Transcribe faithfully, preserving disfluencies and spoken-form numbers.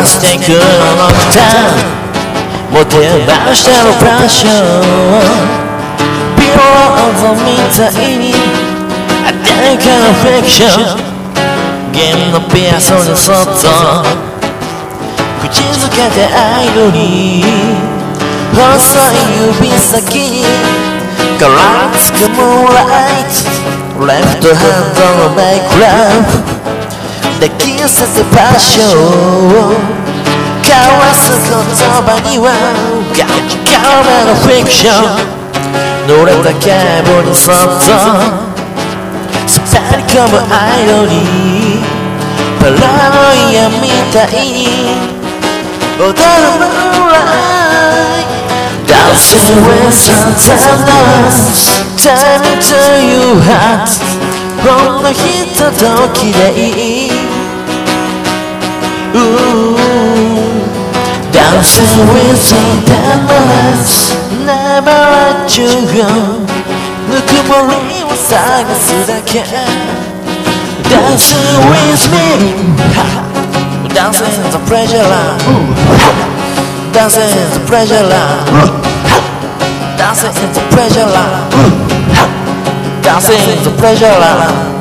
スティックのノクター持てばしてるブラッシュビローズみたいに誰かのフィクションゲームのピアスにそっと口づけてアイドルに細い指先にからつくムーンライトレフトハンドのメイクラブ抱き寄せてパッションを交わす言葉にはガチガチのフィクション濡れたケーブルにそっと滑り込むアイドルにパラノイアみたいに踊るムーンライト Dancing with Santana's Time into your heart ほんのひとときでいい Dancing with Santana's Never let you go ぬくもりを探すだけ Dancing with me Dancing the pleasure line Dancing the pleasure line Dancing the pleasure line Dancing the pleasure line